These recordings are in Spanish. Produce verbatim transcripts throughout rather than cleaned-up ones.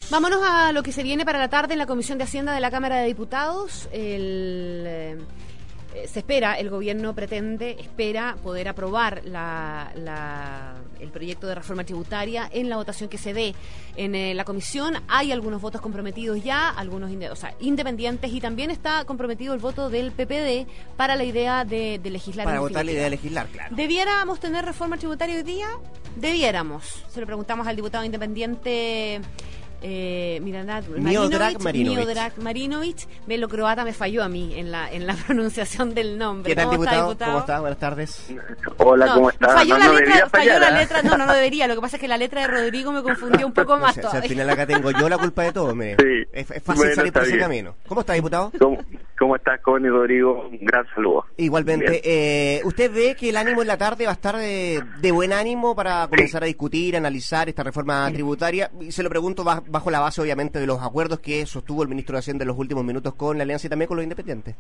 Vámonos a lo que se viene para la tarde en la Comisión de Hacienda de la Cámara de Diputados. El... Eh, se espera, el gobierno pretende, espera poder aprobar la, la, el proyecto de reforma tributaria en la votación que se dé en eh, la comisión. Hay algunos votos comprometidos ya, algunos inde, o sea, independientes, y también está comprometido el voto del P P D para la idea de, de legislar. Para votar la idea de legislar, claro. ¿Debiéramos tener reforma tributaria hoy día? Debiéramos. Se lo preguntamos al diputado independiente Eh, Miranda Miodrag Marinovich. Miodrag Marinovich. Me lo croata me falló a mí en la en la pronunciación del nombre. ¿Qué tal, ¿Cómo diputado? está, diputado? ¿Cómo está? Buenas tardes. Hola, no, ¿cómo está? Falló, no, la, no letra, falló fallar, la ¿eh? letra, no, no, no debería. Lo que pasa es que la letra de Rodrigo me confundió un poco más o sea, todavía. al final acá tengo yo la culpa de todo, mire. Sí. Es, es fácil Bueno, salir por ese bien. camino. ¿Cómo está, diputado? ¿Cómo, cómo estás, Connie, Rodrigo? Un gran saludo. Igualmente. Eh, ¿Usted ve que el ánimo en la tarde va a estar de, de buen ánimo para comenzar sí. a discutir, analizar esta reforma tributaria? Y se lo pregunto bajo la base, obviamente, de los acuerdos que sostuvo el ministro de Hacienda en los últimos minutos con la Alianza y también con los independientes.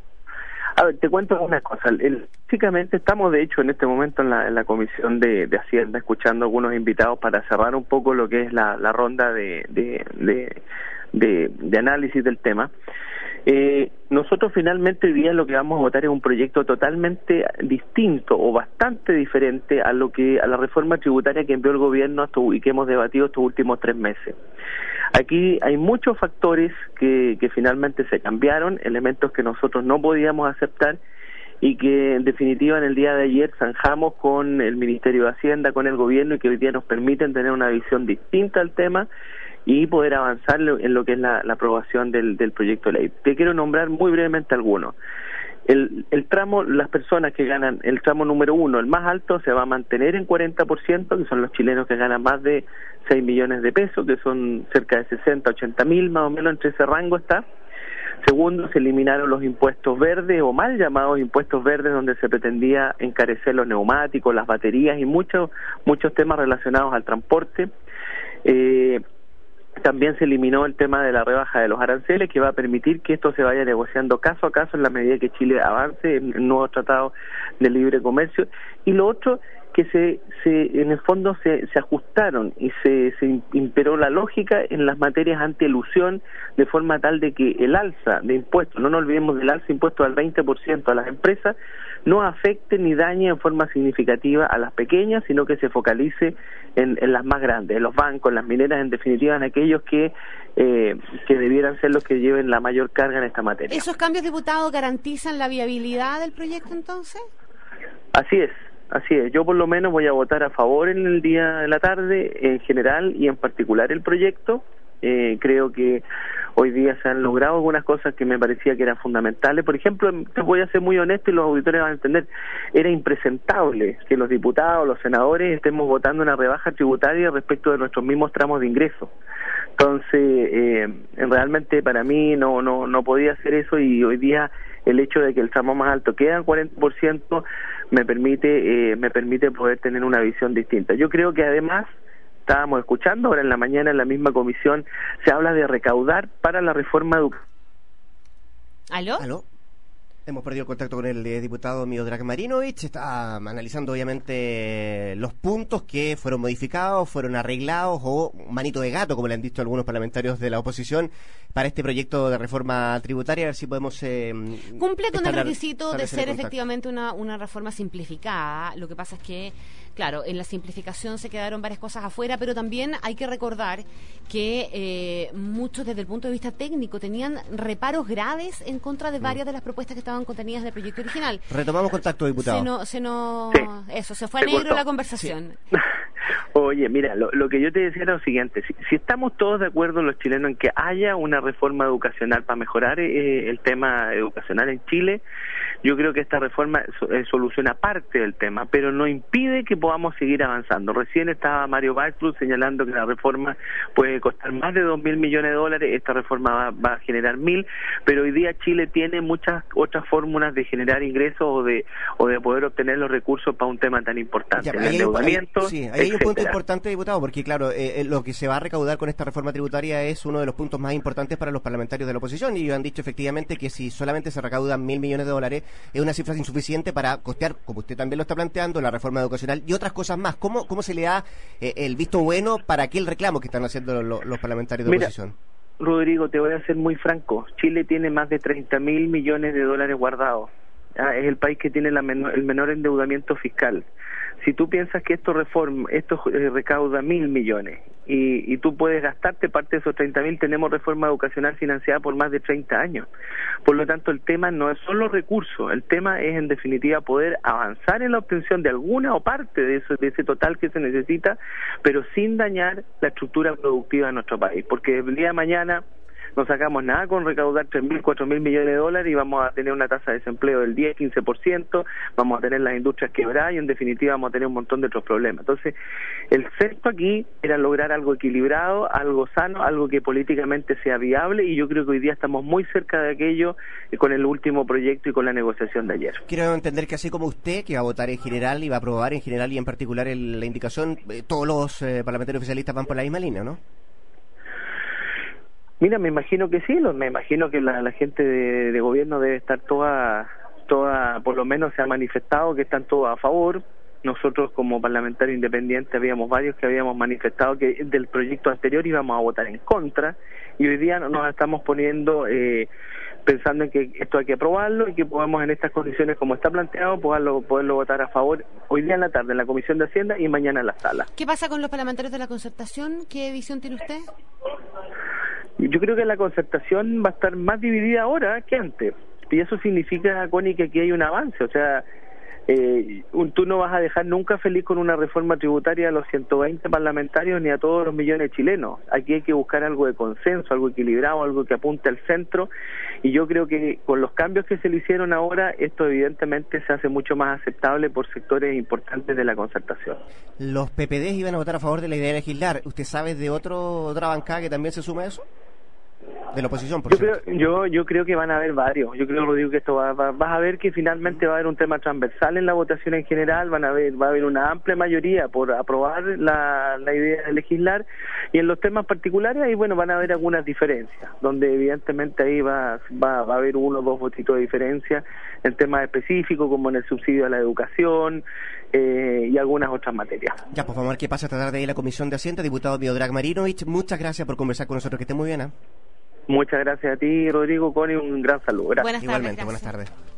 A ver, te cuento una cosa. El, básicamente estamos, de hecho, en este momento en la, en la Comisión de, de Hacienda, escuchando a algunos invitados para cerrar un poco lo que es la, la ronda de, de, de, de, de análisis del tema. Eh, nosotros finalmente hoy día lo que vamos a votar es un proyecto totalmente distinto o bastante diferente a lo que a la reforma tributaria que envió el gobierno hasta, y que hemos debatido estos últimos tres meses. Aquí hay muchos factores que, que finalmente se cambiaron, elementos que nosotros no podíamos aceptar y que en definitiva en el día de ayer zanjamos con el Ministerio de Hacienda, con el gobierno, y que hoy día nos permiten tener una visión distinta al tema y poder avanzar en lo que es la, la aprobación del, del proyecto de ley. Te quiero nombrar muy brevemente algunos. El, el tramo, las personas que ganan el tramo número uno, el más alto, se va a mantener en cuarenta por ciento, que son los chilenos que ganan más de seis millones de pesos, que son cerca de sesenta, ochenta mil, más o menos entre ese rango está. Segundo, se eliminaron los impuestos verdes, o mal llamados impuestos verdes, donde se pretendía encarecer los neumáticos, las baterías y muchos muchos temas relacionados al transporte. Eh, También se eliminó el tema de la rebaja de los aranceles, que va a permitir que esto se vaya negociando caso a caso en la medida que Chile avance en el nuevo tratado de libre comercio. Y lo otro, que se, se en el fondo se, se ajustaron y se, se imperó la lógica en las materias antielusión, de forma tal de que el alza de impuestos, no nos olvidemos del alza de impuestos al veinte por ciento a las empresas, no afecte ni dañe en forma significativa a las pequeñas, sino que se focalice en, en las más grandes, en los bancos, en las mineras, en definitiva en aquellos que eh, que debieran ser los que lleven la mayor carga en esta materia. ¿Esos cambios, diputado, garantizan la viabilidad del proyecto entonces? Así es. Así es, yo por lo menos voy a votar a favor en el día de la tarde, en general y en particular el proyecto. Eh, creo que hoy día se han logrado algunas cosas que me parecía que eran fundamentales. Por ejemplo, te voy a ser muy honesto y los auditores van a entender, era impresentable que los diputados, los senadores estemos votando una rebaja tributaria respecto de nuestros mismos tramos de ingreso. Entonces, eh, realmente para mí no, no, no podía hacer eso, y hoy día el hecho de que el tramo más alto queda en cuarenta por ciento me permite eh, me permite poder tener una visión distinta. Yo creo que además, estábamos escuchando ahora en la mañana en la misma comisión, se habla de recaudar para la reforma educativa. ¿Aló? ¿Aló? Hemos perdido el contacto con el eh, diputado Miodrag Marinovich. Está analizando obviamente los puntos que fueron modificados, fueron arreglados, o manito de gato, como le han dicho algunos parlamentarios de la oposición, para este proyecto de reforma tributaria. A ver si podemos eh, cumple con el establecer- requisito de establecer ser el contacto. efectivamente una, una reforma simplificada. Lo que pasa es que, claro, en la simplificación se quedaron varias cosas afuera, pero también hay que recordar que eh, muchos desde el punto de vista técnico tenían reparos graves en contra de varias de las propuestas que estaban contenidas del proyecto original. Retomamos contacto, diputado. Se no, se no, Sí. eso, se fue a Se negro cortó. la conversación. Oye, mira, lo, lo que yo te decía era lo siguiente: si, si estamos todos de acuerdo los chilenos en que haya una reforma educacional para mejorar eh, el tema educacional en Chile, yo creo que esta reforma so- eh, soluciona parte del tema, pero no impide que podamos seguir avanzando. Recién estaba Mario Baltrus señalando que la reforma puede costar más de dos mil millones de dólares, esta reforma va, va a generar mil, pero hoy día Chile tiene muchas otras fórmulas de generar ingresos o de o de poder obtener los recursos para un tema tan importante, Ya, el ahí hay un- endeudamiento, ahí- sí, ahí hay un punto etcétera. importante, diputado, porque claro, eh, eh, lo que se va a recaudar con esta reforma tributaria es uno de los puntos más importantes para los parlamentarios de la oposición, y ellos han dicho efectivamente que si solamente se recaudan mil millones de dólares, es una cifra insuficiente para costear, como usted también lo está planteando, la reforma educacional y otras cosas más. ¿Cómo, cómo se le da eh, el visto bueno para aquel reclamo que están haciendo los, los parlamentarios de Mira, oposición? Rodrigo, te voy a ser muy franco. Chile tiene más de treinta mil millones de dólares guardados. Ah, es el país que tiene la menor, el menor endeudamiento fiscal. Si tú piensas que esto reforma, esto eh, recauda mil millones y, y tú puedes gastarte parte de esos treinta mil, tenemos reforma educacional financiada por más de treinta años. Por lo tanto, el tema no es solo recursos, el tema es en definitiva poder avanzar en la obtención de alguna o parte de, eso, de ese total que se necesita, pero sin dañar la estructura productiva de nuestro país, porque el día de mañana no sacamos nada con recaudar tres mil, cuatro mil millones de dólares y vamos a tener una tasa de desempleo del diez, quince por ciento, vamos a tener las industrias quebradas y en definitiva vamos a tener un montón de otros problemas. Entonces, el centro aquí era lograr algo equilibrado, algo sano, algo que políticamente sea viable y yo creo que hoy día estamos muy cerca de aquello eh, con el último proyecto y con la negociación de ayer. Quiero entender que así como usted, que va a votar en general y va a aprobar en general y en particular el, la indicación, eh, todos los eh, parlamentarios oficialistas van por la misma línea, ¿no? Mira, me imagino que sí, lo, me imagino que la, la gente de, de gobierno debe estar toda, toda, por lo menos se ha manifestado que están todos a favor. Nosotros como parlamentarios independientes habíamos varios que habíamos manifestado que del proyecto anterior íbamos a votar en contra y hoy día nos estamos poniendo eh, pensando en que esto hay que aprobarlo y que podamos en estas condiciones como está planteado poderlo, poderlo votar a favor hoy día en la tarde en la Comisión de Hacienda y mañana en la sala. ¿Qué pasa con los parlamentarios de la concertación? ¿Qué visión tiene usted? Yo creo que la concertación va a estar más dividida ahora que antes. Y eso significa, Connie, que aquí hay un avance. O sea, eh, un, tú no vas a dejar nunca feliz con una reforma tributaria a los ciento veinte parlamentarios ni a todos los millones de chilenos. Aquí hay que buscar algo de consenso, algo equilibrado, algo que apunte al centro. Y yo creo que con los cambios que se le hicieron ahora, esto evidentemente se hace mucho más aceptable por sectores importantes de la concertación. Los P P D iban a votar a favor de la idea de legislar. ¿Usted sabe de otro, otra bancada que también se suma a eso? De la oposición, por yo cierto. creo, yo yo creo que van a haber varios. Yo creo, Rodrigo, que esto va, va, vas a ver que finalmente va a haber un tema transversal en la votación en general. Van a ver, va a haber una amplia mayoría por aprobar la, la idea de legislar y en los temas particulares ahí bueno van a haber algunas diferencias, donde evidentemente ahí va va, va a haber uno o dos votitos de diferencia en temas específicos como en el subsidio a la educación eh, y algunas otras materias. Ya, pues vamos a ver qué pasa esta tarde ahí en la Comisión de Hacienda. Diputado Miodrag Marinovich, muchas gracias por conversar con nosotros. Que esté muy bien, ¿eh? Muchas gracias a ti, Rodrigo, Connie, un gran saludo. Gracias. Buenas tardes, Igualmente, gracias. buenas tardes.